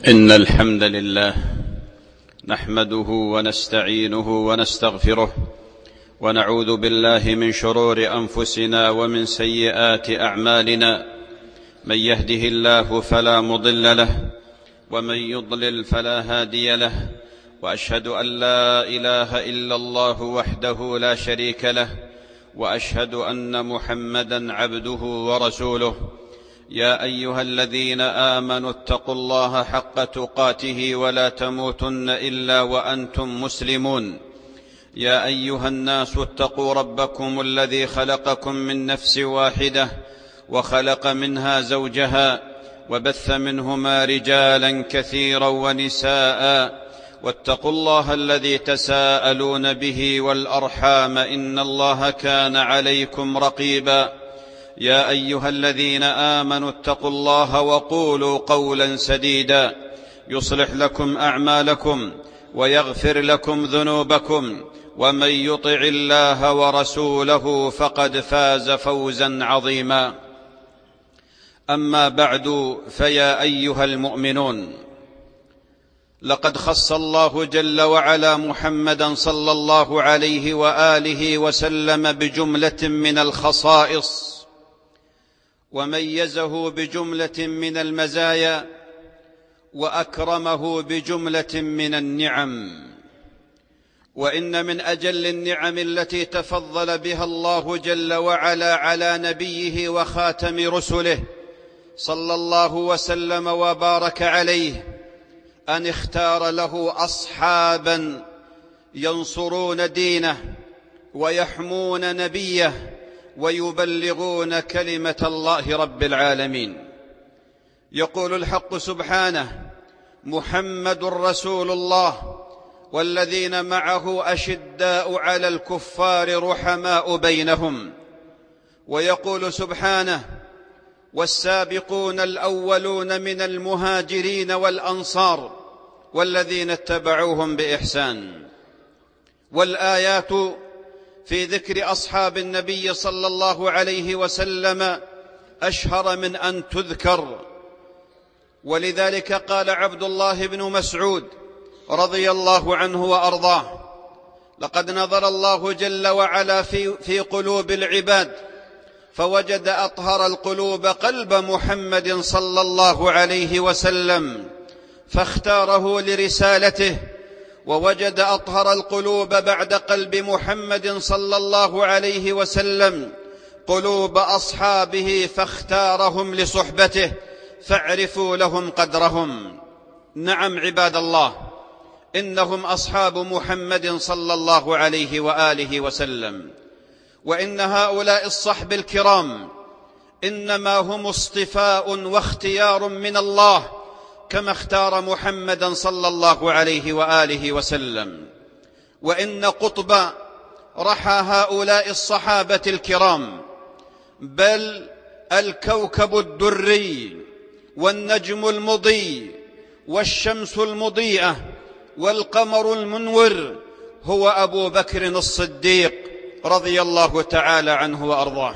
إن الحمد لله نحمده ونستعينه ونستغفره ونعوذ بالله من شرور أنفسنا ومن سيئات أعمالنا. من يهده الله فلا مضل له ومن يضلل فلا هادي له، وأشهد أن لا إله إلا الله وحده لا شريك له، وأشهد أن محمدًا عبده ورسوله. يا أيها الذين آمنوا اتقوا الله حق تقاته ولا تموتن إلا وأنتم مسلمون. يا أيها الناس اتقوا ربكم الذي خلقكم من نفس واحدة وخلق منها زوجها وبث منهما رجالا كثيرا ونساء، واتقوا الله الذي تساءلون به والأرحام إن الله كان عليكم رقيبا. يا أيها الذين آمنوا اتقوا الله وقولوا قولا سديدا يصلح لكم أعمالكم ويغفر لكم ذنوبكم، ومن يطع الله ورسوله فقد فاز فوزا عظيما. أما بعد، فيا أيها المؤمنون، لقد خص الله جل وعلا محمدا صلى الله عليه وآله وسلم بجملة من الخصائص، وميزه بجملة من المزايا، وأكرمه بجملة من النعم. وإن من أجل النعم التي تفضل بها الله جل وعلا على نبيه وخاتم رسله صلى الله وسلم وبارك عليه أن اختار له أصحابا ينصرون دينه ويحمون نبيه ويبلغون كلمة الله رب العالمين. يقول الحق سبحانه: محمد رسول الله والذين معه أشداء على الكفار رحماء بينهم. ويقول سبحانه: والسابقون الأولون من المهاجرين والأنصار والذين اتبعوهم بإحسان. والآيات في ذكر أصحاب النبي صلى الله عليه وسلم أشهر من أن تذكر. ولذلك قال عبد الله بن مسعود رضي الله عنه وأرضاه: لقد نظر الله جل وعلا في قلوب العباد فوجد أطهر القلوب قلب محمد صلى الله عليه وسلم فاختاره لرسالته، ووجد أطهر القلوب بعد قلب محمد صلى الله عليه وسلم قلوب أصحابه فاختارهم لصحبته فاعرفوا لهم قدرهم. نعم عباد الله، إنهم أصحاب محمد صلى الله عليه وآله وسلم. وإن هؤلاء الصحب الكرام إنما هم اصطفاء واختيار من الله، كما اختار محمدا صلى الله عليه وآله وسلم. وإن قطب رحى هؤلاء الصحابة الكرام، بل الكوكب الدري والنجم المضيء والشمس المضيئة والقمر المنور هو أبو بكر الصديق رضي الله تعالى عنه وأرضاه.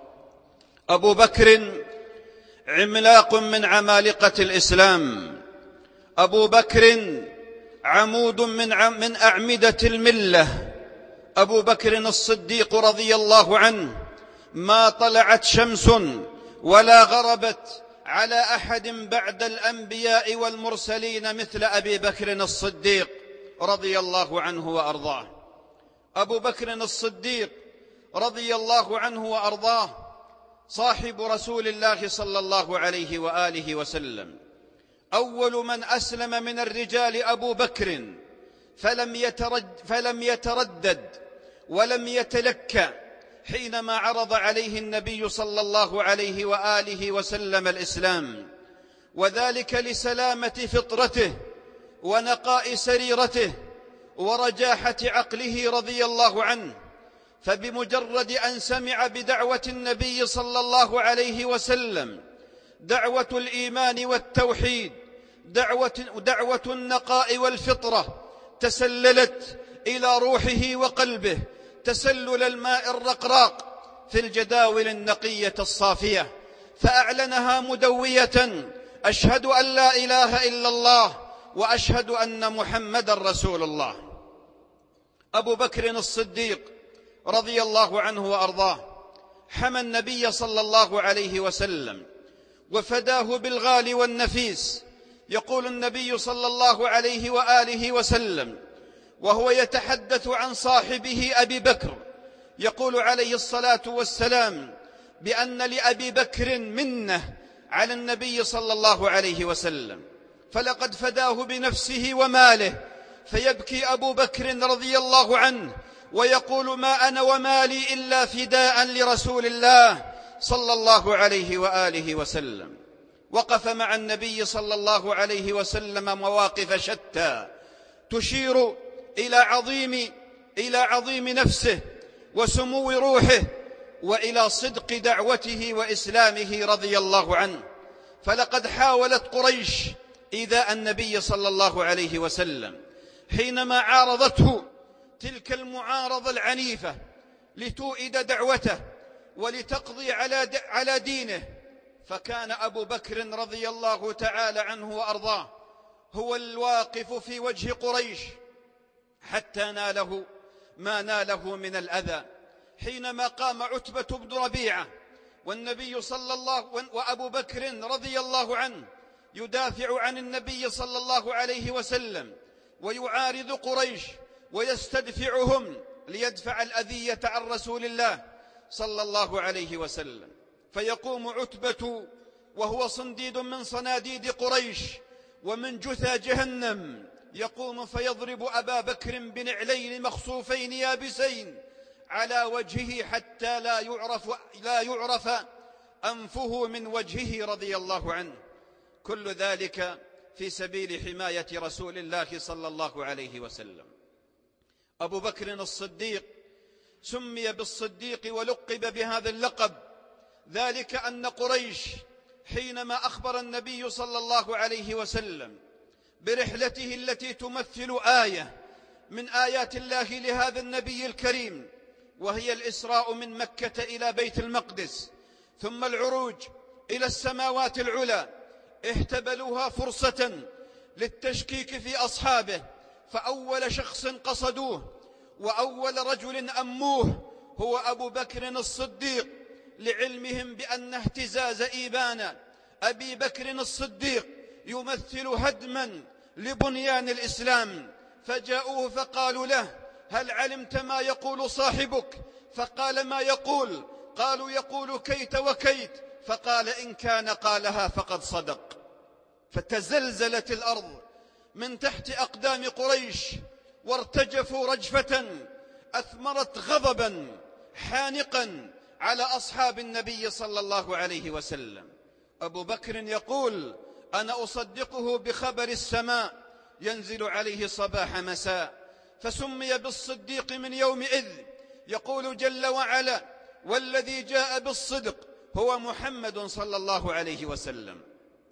أبو بكر عملاق من عمالقة الإسلام، أبو بكر عمود من أعمدة الملة. أبو بكر الصديق رضي الله عنه ما طلعت شمس ولا غربت على أحد بعد الأنبياء والمرسلين مثل أبي بكر الصديق رضي الله عنه وأرضاه. أبو بكر الصديق رضي الله عنه وأرضاه صاحب رسول الله صلى الله عليه وآله وسلم، أول من أسلم من الرجال أبو بكر، فلم يتردد ولم يتلكى حينما عرض عليه النبي صلى الله عليه وآله وسلم الإسلام، وذلك لسلامة فطرته ونقاء سريرته ورجاحة عقله رضي الله عنه. فبمجرد أن سمع بدعوة النبي صلى الله عليه وسلم، دعوة الإيمان والتوحيد، دعوة النقاء والفطرة، تسللت إلى روحه وقلبه تسلل الماء الرقراق في الجداول النقية الصافية، فأعلنها مدوية: أشهد أن لا إله إلا الله وأشهد أن محمدا رسول الله. أبو بكر الصديق رضي الله عنه وأرضاه حمى النبي صلى الله عليه وسلم وفداه بالغالي والنفيس. يقول النبي صلى الله عليه وآله وسلم وهو يتحدث عن صاحبه أبي بكر، يقول عليه الصلاة والسلام بأن لأبي بكر منة على النبي صلى الله عليه وسلم، فلقد فداه بنفسه وماله. فيبكي أبو بكر رضي الله عنه ويقول ما أنا ومالي إلا فداء لرسول الله صلى الله عليه وآله وسلم. وقف مع النبي صلى الله عليه وسلم مواقف شتى تشير إلى عظيم نفسه وسمو روحه وإلى صدق دعوته وإسلامه رضي الله عنه. فلقد حاولت قريش إيذاء النبي صلى الله عليه وسلم حينما عارضته تلك المعارضة العنيفة لتؤيد دعوته ولتقضي على دينه. فكان أبو بكر رضي الله تعالى عنه وأرضاه هو الواقف في وجه قريش حتى ناله ما ناله من الأذى. حينما قام عتبة بن ربيعة والنبي صلى الله وأبو بكر رضي الله عنه يدافع عن النبي صلى الله عليه وسلم ويعارض قريش ويستدفعهم ليدفع الأذية عن رسول الله صلى الله عليه وسلم، فيقوم عتبة وهو صنديد من صناديد قريش ومن جثى جهنم، يقوم فيضرب أبا بكر بنعلين مخصوفين يابسين على وجهه حتى لا يعرف أنفه من وجهه رضي الله عنه. كل ذلك في سبيل حماية رسول الله صلى الله عليه وسلم. أبو بكر الصديق سمي بالصديق ولقب بهذا اللقب، ذلك أن قريش حينما أخبر النبي صلى الله عليه وسلم برحلته التي تمثل آية من آيات الله لهذا النبي الكريم، وهي الإسراء من مكة إلى بيت المقدس ثم العروج إلى السماوات العلى، احتبلوها فرصة للتشكيك في أصحابه. فأول شخص قصدوه وأول رجل أموه هو أبو بكر الصديق، لعلمهم بأن اهتزاز إيمان أبي بكر الصديق يمثل هدما لبنيان الإسلام. فجاءوه فقالوا له هل علمت ما يقول صاحبك؟ فقال ما يقول؟ قالوا يقول كيت وكيت. فقال إن كان قالها فقد صدق. فتزلزلت الأرض من تحت أقدام قريش وارتجفوا رجفة أثمرت غضبا حانقا على أصحاب النبي صلى الله عليه وسلم. أبو بكر يقول أنا أصدقه بخبر السماء ينزل عليه صباح مساء، فسمي بالصديق من يومئذ. يقول جل وعلا والذي جاء بالصدق هو محمد صلى الله عليه وسلم،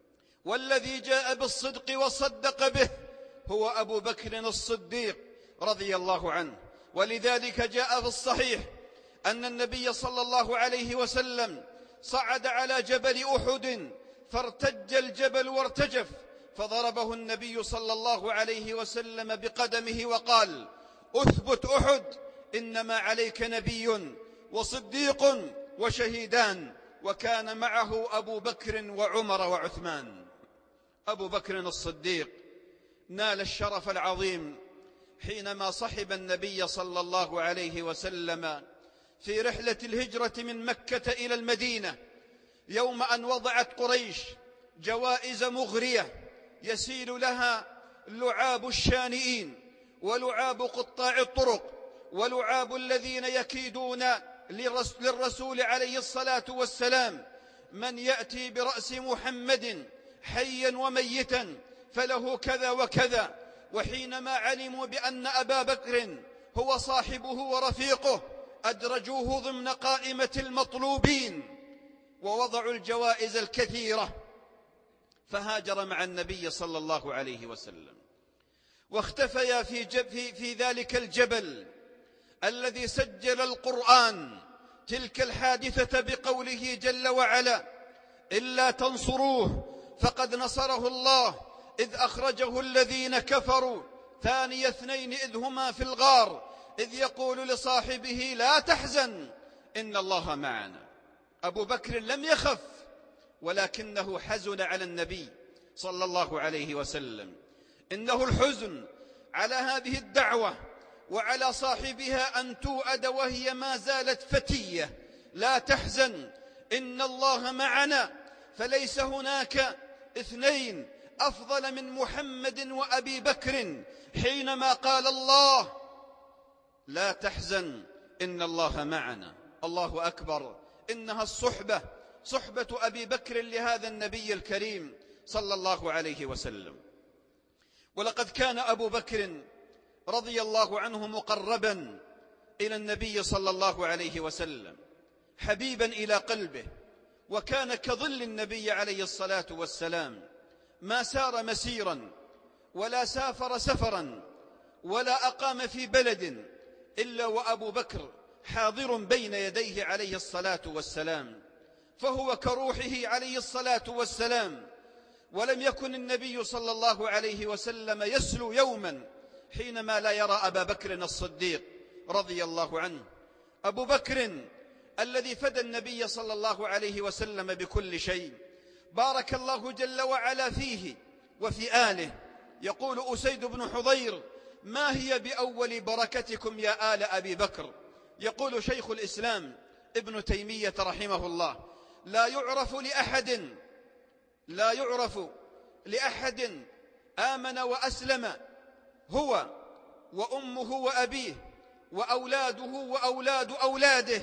والذي جاء بالصدق وصدق به هو أبو بكر الصديق رضي الله عنه. ولذلك جاء في الصحيح أن النبي صلى الله عليه وسلم صعد على جبل أحد فارتج الجبل وارتجف، فضربه النبي صلى الله عليه وسلم بقدمه وقال أثبت أحد إنما عليك نبي وصديق وشهيدان. وكان معه أبو بكر وعمر وعثمان. أبو بكر الصديق نال الشرف العظيم حينما صحب النبي صلى الله عليه وسلم في رحلة الهجرة من مكة إلى المدينة، يوم أن وضعت قريش جوائز مغرية يسيل لها لعاب الشانئين ولعاب قطاع الطرق ولعاب الذين يكيدون للرسول عليه الصلاة والسلام. من يأتي برأس محمد حيا وميتا فله كذا وكذا. وحينما علموا بأن أبا بكر هو صاحبه ورفيقه أدرجوه ضمن قائمة المطلوبين ووضعوا الجوائز الكثيرة، فهاجر مع النبي صلى الله عليه وسلم واختفيا في ذلك الجبل الذي سجل القرآن تلك الحادثة بقوله جل وعلا إلا تنصروه فقد نصره الله إذ أخرجه الذين كفروا ثاني اثنين إذ هما في الغار إذ يقول لصاحبه لا تحزن إن الله معنا. أبو بكر لم يخف، ولكنه حزن على النبي صلى الله عليه وسلم. إنه الحزن على هذه الدعوة وعلى صاحبها أن توأد وهي ما زالت فتية. لا تحزن إن الله معنا، فليس هناك اثنين أفضل من محمد وأبي بكر حينما قال الله لا تحزن إن الله معنا. الله أكبر، إنها الصحبة، صحبة أبي بكر لهذا النبي الكريم صلى الله عليه وسلم. ولقد كان أبو بكر رضي الله عنه مقربا إلى النبي صلى الله عليه وسلم، حبيبا إلى قلبه، وكان كظل النبي عليه الصلاة والسلام. ما سار مسيرا ولا سافر سفرا ولا أقام في بلد إلا وأبو بكر حاضر بين يديه عليه الصلاة والسلام، فهو كروحه عليه الصلاة والسلام. ولم يكن النبي صلى الله عليه وسلم يسلو يوما حينما لا يرى أبا بكر الصديق رضي الله عنه. أبو بكر الذي فدى النبي صلى الله عليه وسلم بكل شيء، بارك الله جل وعلا فيه وفي آله. يقول أسيد بن حضير ما هي بأول بركتكم يا آل أبي بكر؟ يقول شيخ الإسلام ابن تيمية رحمه الله لا يعرف لأحد آمن وأسلم هو وأمه وأبيه وأولاده وأولاد أولاده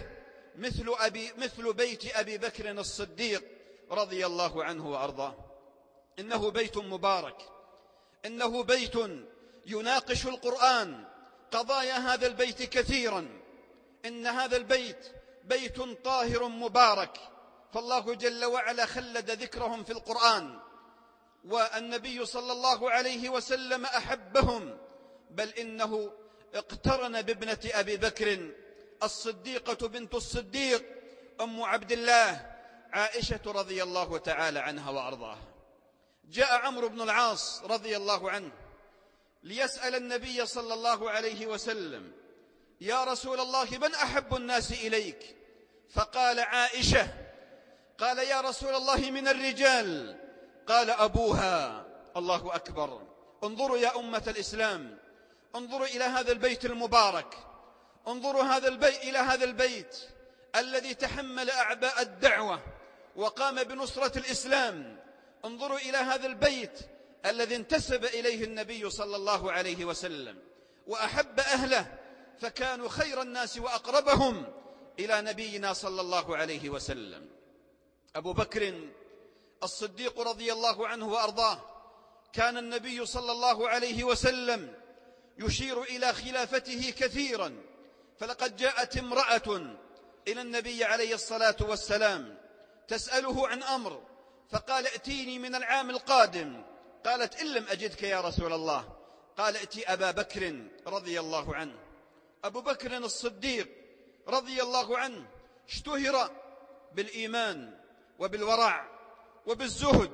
مثل بيت أبي بكر الصديق رضي الله عنه وأرضاه. إنه بيت مبارك، إنه بيت يناقش القرآن قضايا هذا البيت كثيرا. إن هذا البيت بيت طاهر مبارك، فالله جل وعلا خلد ذكرهم في القرآن، والنبي صلى الله عليه وسلم أحبهم، بل إنه اقترن بابنة أبي بكر الصديقة بنت الصديق أم عبد الله عائشة رضي الله تعالى عنها وأرضاها. جاء عمرو بن العاص رضي الله عنه ليسأل النبي صلى الله عليه وسلم يا رسول الله من أحب الناس إليك؟ فقال عائشة. قال يا رسول الله من الرجال؟ قال أبوها. الله أكبر. انظروا يا أمة الإسلام، انظروا إلى هذا البيت المبارك، انظروا إلى هذا البيت الذي تحمل أعباء الدعوة وقام بنصرة الإسلام. انظروا إلى هذا البيت الذي انتسب إليه النبي صلى الله عليه وسلم وأحب أهله، فكانوا خير الناس وأقربهم إلى نبينا صلى الله عليه وسلم. أبو بكر الصديق رضي الله عنه وأرضاه كان النبي صلى الله عليه وسلم يشير إلى خلافته كثيرا، فلقد جاءت امرأة إلى النبي عليه الصلاة والسلام تسأله عن أمر، فقال ائتيني من العام القادم. قالت إن لم أجدك يا رسول الله. قال ائتي أبا بكر رضي الله عنه. أبو بكر الصديق رضي الله عنه اشتهر بالإيمان وبالورع وبالزهد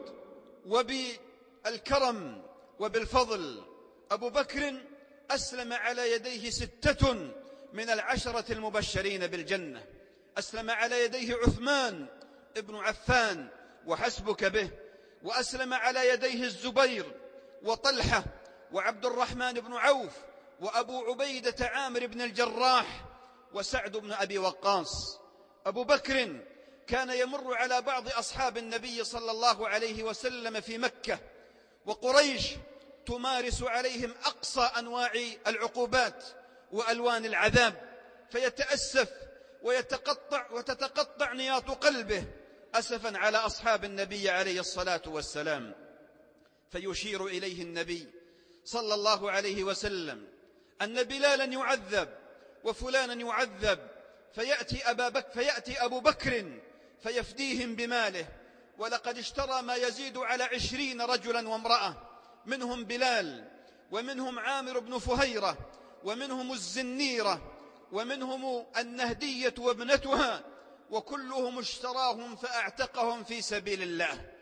وبالكرم وبالفضل. أبو بكر أسلم على يديه 6 من 10 المبشرين بالجنة. أسلم على يديه عثمان ابن عفان وحسبك به، وأسلم على يديه الزبير وطلحة وعبد الرحمن بن عوف وأبو عبيدة عامر بن الجراح وسعد بن أبي وقاص. أبو بكر كان يمر على بعض أصحاب النبي صلى الله عليه وسلم في مكة، وقريش تمارس عليهم أقصى أنواع العقوبات وألوان العذاب، فيتأسف وتتقطع نياط قلبه أسفا على أصحاب النبي عليه الصلاة والسلام. فيشير إليه النبي صلى الله عليه وسلم أن بلالا يعذب وفلانا يعذب، فيأتي أبو بكر فيفديهم بماله. ولقد اشترى ما يزيد على 20 رجلا وامرأة، منهم بلال ومنهم عامر بن فهيرة ومنهم الزنيرة ومنهم النهدية وابنتها، وكلهم اشتراهم فأعتقهم في سبيل الله.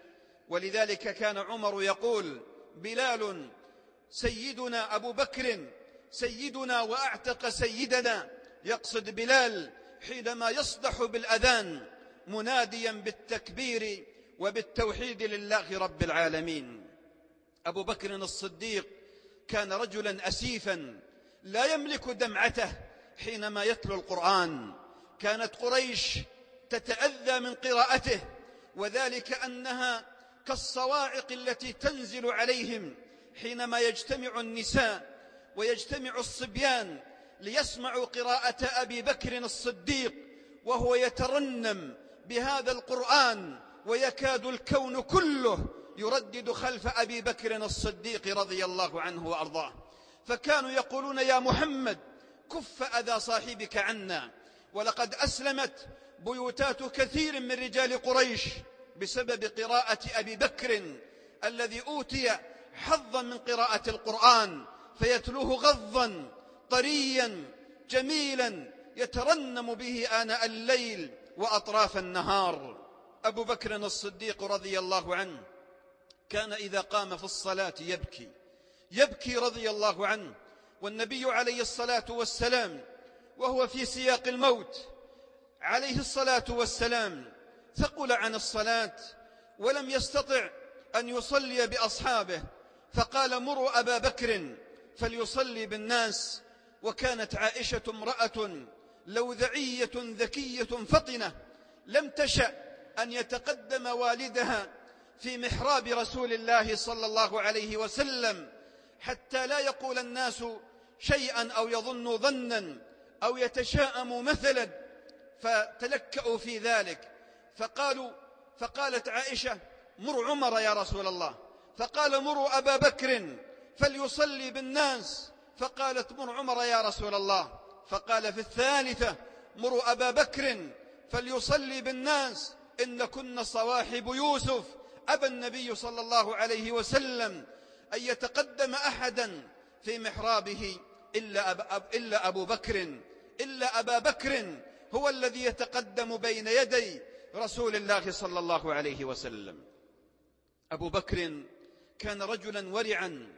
ولذلك كان عمر يقول: بلال سيدنا أبو بكر سيدنا وأعتق سيدنا، يقصد بلال حينما يصدح بالأذان مناديا بالتكبير وبالتوحيد لله رب العالمين. أبو بكر الصديق كان رجلا أسيفا لا يملك دمعته حينما يتلو القرآن. كانت قريش تتأذى من قراءته، وذلك أنها كالصواعق التي تنزل عليهم حينما يجتمع النساء ويجتمع الصبيان ليسمعوا قراءة أبي بكر الصديق وهو يترنم بهذا القرآن، ويكاد الكون كله يردد خلف أبي بكر الصديق رضي الله عنه وأرضاه. فكانوا يقولون: يا محمد كف أذى صاحبك عنا. ولقد أسلمت بيوتات كثير من رجال قريش بسبب قراءة أبي بكر الذي أوتي حظا من قراءة القرآن، فيتلوه غضا طريا جميلا يترنم به آناء الليل وأطراف النهار. أبو بكر الصديق رضي الله عنه كان إذا قام في الصلاة يبكي رضي الله عنه، والنبي عليه الصلاة والسلام وهو في سياق الموت عليه الصلاة والسلام ثقل عن الصلاة ولم يستطع أن يصلي بأصحابه، فقال: مروا أبا بكر فليصلي بالناس. وكانت عائشة امرأة لوذعية ذكية فطنة، لم تشأ أن يتقدم والدها في محراب رسول الله صلى الله عليه وسلم حتى لا يقول الناس شيئا أو يظنوا ظنا أو يتشاءموا مثلا، فتلكأوا في ذلك. فقالت عائشة: مر عمر يا رسول الله. فقال: مروا أبا بكر فليصلي بالناس. فقالت: مر عمر يا رسول الله. فقال في الثالثة: مروا أبا بكر فليصلي بالناس، إن كن صواحب يوسف. أبى النبي صلى الله عليه وسلم أن يتقدم أحدا في محرابه إلا أبا بكر هو الذي يتقدم بين يدي رسول الله صلى الله عليه وسلم. أبو بكر كان رجلا ورعا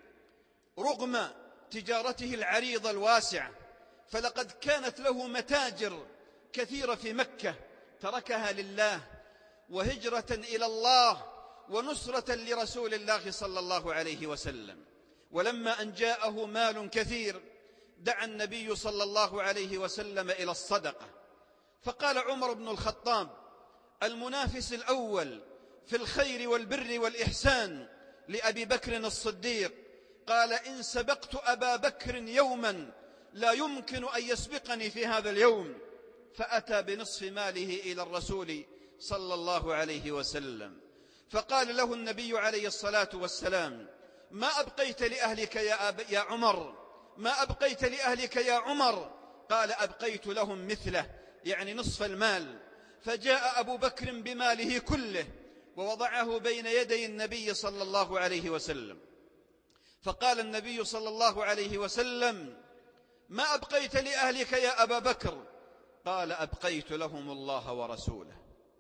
رغم تجارته العريضة الواسعة، فلقد كانت له متاجر كثيرة في مكة تركها لله وهجرة إلى الله ونصرة لرسول الله صلى الله عليه وسلم. ولما أن جاءه مال كثير دعا النبي صلى الله عليه وسلم إلى الصدقة، فقال عمر بن الخطاب المنافس الأول في الخير والبر والإحسان لأبي بكر الصديق، قال: إن سبقت أبا بكر يوما لا يمكن أن يسبقني في هذا اليوم. فأتى بنصف ماله إلى الرسول صلى الله عليه وسلم، فقال له النبي عليه الصلاة والسلام: ما أبقيت لأهلك يا عمر؟ ما أبقيت لأهلك يا عمر؟ قال: أبقيت لهم مثله، يعني نصف المال. فجاء أبو بكر بماله كله ووضعه بين يدي النبي صلى الله عليه وسلم، فقال النبي صلى الله عليه وسلم: ما أبقيت لأهلك يا أبا بكر؟ قال: أبقيت لهم الله ورسوله.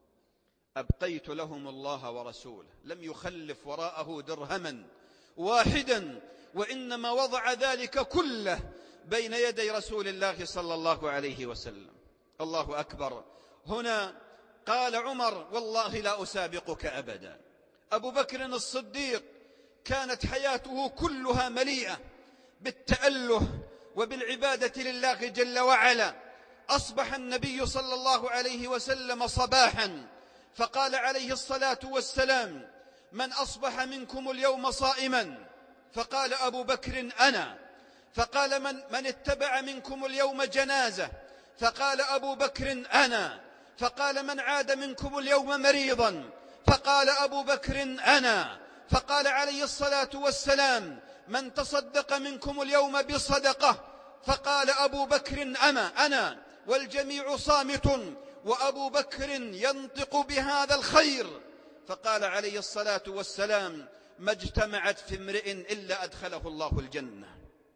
أبقيت لهم الله ورسوله، لم يخلف وراءه درهما واحدا، وإنما وضع ذلك كله بين يدي رسول الله صلى الله عليه وسلم. الله أكبر. هنا قال عمر: والله لا أسابقك أبدا. أبو بكر الصديق كانت حياته كلها مليئة بالتأله وبالعبادة لله جل وعلا. أصبح النبي صلى الله عليه وسلم صباحا فقال عليه الصلاة والسلام: من أصبح منكم اليوم صائما؟ فقال أبو بكر: أنا. فقال: من اتبع منكم اليوم جنازة؟ فقال أبو بكر: أنا. فقال: من عاد منكم اليوم مريضا؟ فقال أبو بكر: أنا. فقال عليه الصلاة والسلام: من تصدق منكم اليوم بصدقة؟ فقال أبو بكر: أنا. والجميع صامت وأبو بكر ينطق بهذا الخير. فقال عليه الصلاة والسلام: ما اجتمعت في امرئ إلا أدخله الله الجنة.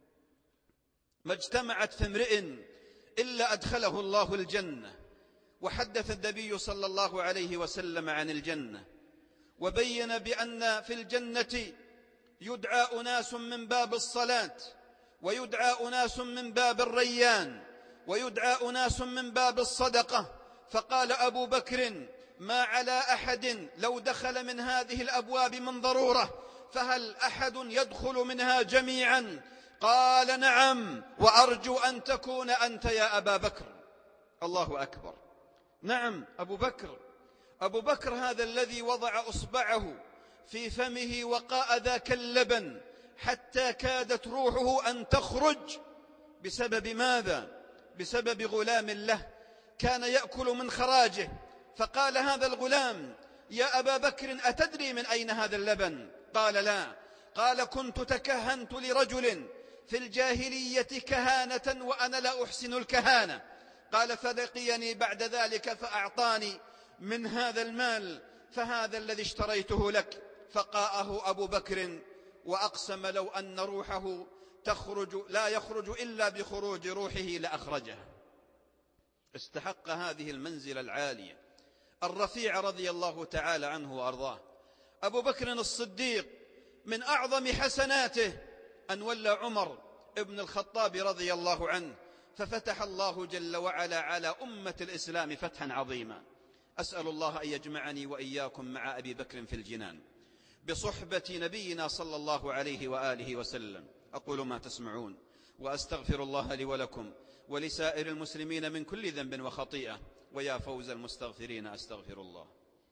ما اجتمعت في امرئ إلا أدخله الله الجنة. وحدث النبي صلى الله عليه وسلم عن الجنة، وبين بأن في الجنة يدعى أناس من باب الصلاة، ويدعى أناس من باب الريان، ويدعى أناس من باب الصدقة. فقال أبو بكر: ما على أحد لو دخل من هذه الأبواب من ضرورة، فهل أحد يدخل منها جميعا؟ قال: نعم، وأرجو أن تكون أنت يا أبا بكر. الله أكبر. نعم، أبو بكر هذا الذي وضع أصبعه في فمه وقاء ذاك اللبن حتى كادت روحه أن تخرج. بسبب ماذا؟ بسبب غلام له كان يأكل من خراجه. فقال هذا الغلام: يا أبا بكر، أتدري من أين هذا اللبن؟ قال: لا. قال: كنت تكهنت لرجل في الجاهلية كهانة وأنا لا أحسن الكهانة. قال: فلقيني بعد ذلك فأعطاني من هذا المال، فهذا الذي اشتريته لك. فقاءه أبو بكر وأقسم لو أن روحه لا يخرج إلا بخروج روحه لأخرجها. استحق هذه المنزلة العالية الرفيع رضي الله تعالى عنه وأرضاه. أبو بكر الصديق من أعظم حسناته أن ولى عمر ابن الخطاب رضي الله عنه، ففتح الله جل وعلا على أمة الإسلام فتحا عظيما. أسأل الله أن يجمعني وإياكم مع أبي بكر في الجنان بصحبة نبينا صلى الله عليه وآله وسلم. أقول ما تسمعون وأستغفر الله لي ولكم ولسائر المسلمين من كل ذنب وخطيئة، ويا فوز المستغفرين أستغفر الله.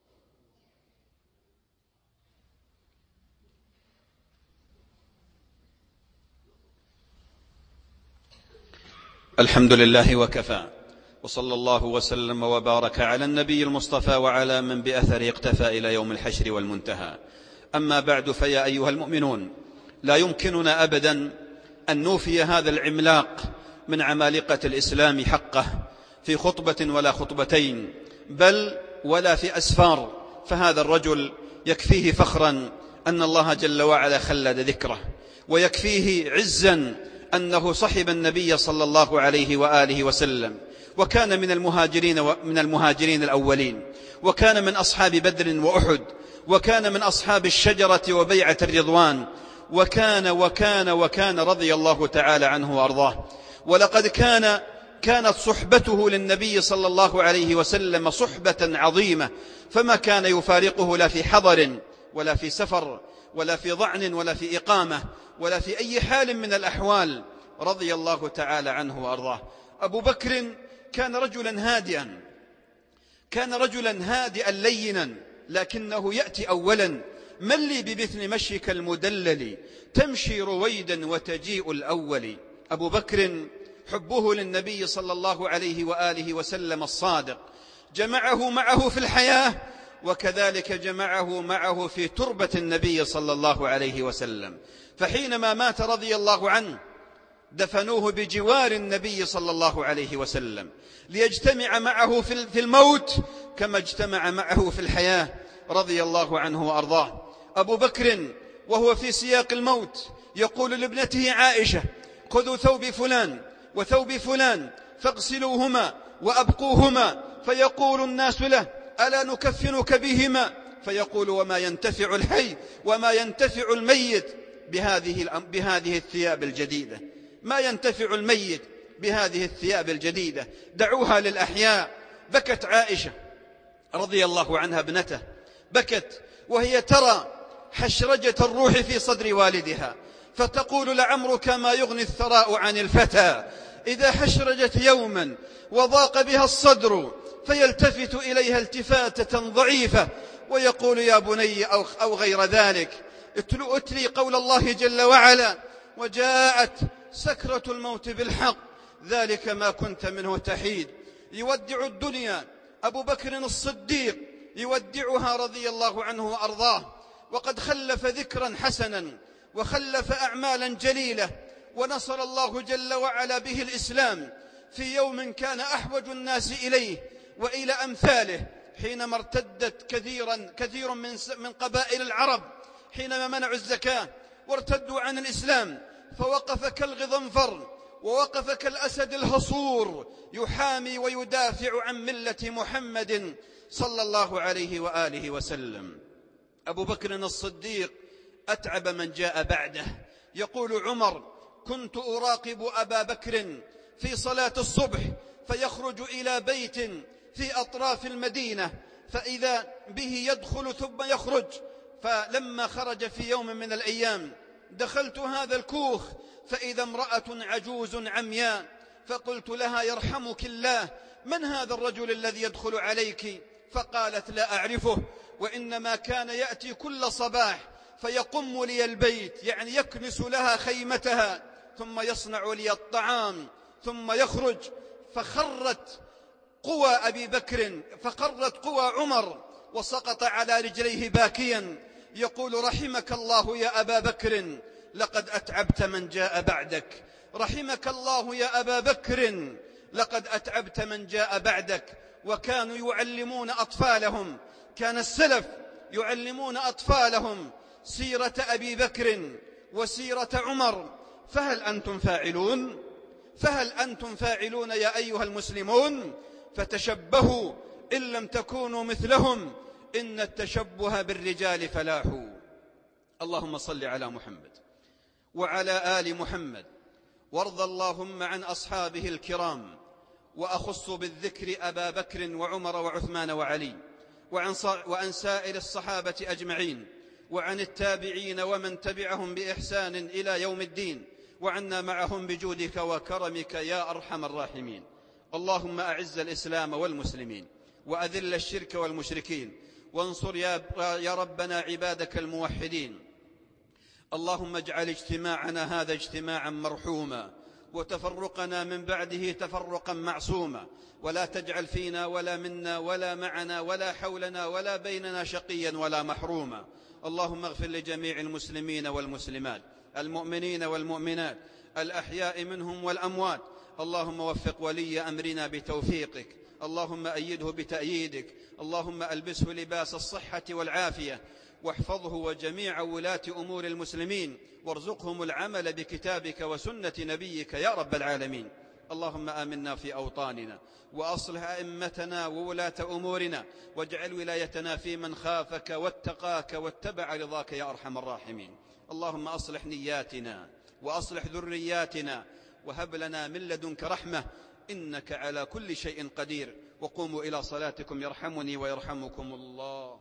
الحمد لله وكفى، وصلى الله وسلم وبارك على النبي المصطفى وعلى من بأثره اقتفى إلى يوم الحشر والمنتهى. أما بعد، فيا أيها المؤمنون، لا يمكننا أبدا أن نوفي هذا العملاق من عمالقة الإسلام حقه في خطبة ولا خطبتين، بل ولا في أسفار. فهذا الرجل يكفيه فخرا أن الله جل وعلا خلد ذكره، ويكفيه عزا أنه صحب النبي صلى الله عليه وآله وسلم، وكان من المهاجرين الأولين، وكان من أصحاب بدر وأحد، وكان من أصحاب الشجرة وبيعة الرضوان، وكان رضي الله تعالى عنه وأرضاه. ولقد كانت صحبته للنبي صلى الله عليه وسلم صحبة عظيمة، فما كان يفارقه لا في حضر ولا في سفر ولا في ضعن ولا في إقامة ولا في أي حال من الأحوال، رضي الله تعالى عنه وأرضاه. أبو بكر كان رجلا هادئا لينا، لكنه يأتي أولا: من لي بمثل مشيك المدلل، تمشي رويدا وتجيء الأول. أبو بكر حبه للنبي صلى الله عليه وآله وسلم الصادق جمعه معه في الحياة، وكذلك جمعه معه في تربة النبي صلى الله عليه وسلم. فحينما مات رضي الله عنه دفنوه بجوار النبي صلى الله عليه وسلم ليجتمع معه في الموت كما اجتمع معه في الحياة، رضي الله عنه وأرضاه. أبو بكر وهو في سياق الموت يقول لابنته عائشة: خذوا ثوب فلان وثوب فلان فاغسلوهما وأبقوهما. فيقول الناس له: ألا نكفنك بهما؟ فيقول: وما ينتفع الحي وما ينتفع الميت بهذه الثياب الجديدة، ما ينتفع الميت بهذه الثياب الجديدة، دعوها للأحياء. بكت عائشة رضي الله عنها ابنته، بكت وهي ترى حشرجة الروح في صدر والدها، فتقول: لعمرك ما يغني الثراء عن الفتى، إذا حشرجت يوما وضاق بها الصدر، فيلتفت إليها التفاتة ضعيفة ويقول: يا بني، أو غير ذلك. اتلي قول الله جل وعلا: وجاءت سكرة الموت بالحق، ذلك ما كنت منه تحيد. يودع الدنيا أبو بكر الصديق، يودعها رضي الله عنه وأرضاه، وقد خلف ذكرا حسنا وخلف أعمالا جليلة، ونصر الله جل وعلا به الإسلام في يوم كان أحوج الناس إليه وإلى أمثاله، حينما ارتدت كثير من قبائل العرب حينما منعوا الزكاة وارتدوا عن الإسلام، فوقف كالغضنفر ووقف كالأسد الهصور يحامي ويدافع عن ملة محمد صلى الله عليه وآله وسلم. أبو بكر الصديق أتعب من جاء بعده. يقول عمر: كنت أراقب أبا بكر في صلاة الصبح فيخرج إلى بيت في أطراف المدينة فإذا به يدخل ثم يخرج، فلما خرج في يوم من الأيام دخلت هذا الكوخ فإذا امرأة عجوز عمياء، فقلت لها: يرحمك الله، من هذا الرجل الذي يدخل عليك؟ فقالت: لا أعرفه، وإنما كان يأتي كل صباح فيقم لي البيت، يعني يكنس لها خيمتها، ثم يصنع لي الطعام ثم يخرج. فخرت قوى عمر وسقط على رجليه باكيا يقول: رحمك الله يا أبا بكر، لقد أتعبت من جاء بعدك. رحمك الله يا أبا بكر، لقد أتعبت من جاء بعدك. وكانوا يعلمون أطفالهم، كان السلف يعلمون أطفالهم سيرة أبي بكر وسيرة عمر. فهل أنتم فاعلون يا أيها المسلمون؟ فتشبهوا إن لم تكونوا مثلهم، إن التشبه بالرجال فلاح. اللهم صل على محمد وعلى آل محمد، وارض اللهم عن أصحابه الكرام، وأخص بالذكر أبا بكر وعمر وعثمان وعلي، وعن سائر الصحابة أجمعين، وعن التابعين ومن تبعهم بإحسان إلى يوم الدين، وعنا معهم بجودك وكرمك يا أرحم الراحمين. اللهم أعز الإسلام والمسلمين، وأذل الشرك والمشركين، وانصر يا ربنا عبادك الموحدين. اللهم اجعل اجتماعنا هذا اجتماعا مرحوما، وتفرقنا من بعده تفرقا معصوما، ولا تجعل فينا ولا منا ولا معنا ولا حولنا ولا بيننا شقيا ولا محروما. اللهم اغفر لجميع المسلمين والمسلمات، المؤمنين والمؤمنات، الأحياء منهم والأموات. اللهم وفق ولي أمرنا بتوفيقك، اللهم أيده بتأييدك، اللهم ألبسه لباس الصحة والعافية، واحفظه وجميع ولاة أمور المسلمين، وارزقهم العمل بكتابك وسنة نبيك يا رب العالمين. اللهم آمنا في أوطاننا، وأصلح أئمتنا وولاة أمورنا، واجعل ولايتنا في من خافك واتقاك واتبع رضاك يا أرحم الراحمين. اللهم أصلح نياتنا وأصلح ذرياتنا، وهب لنا من لدنك رحمة، إنك على كل شيء قدير. وقوموا إلى صلاتكم يرحمني ويرحمكم الله.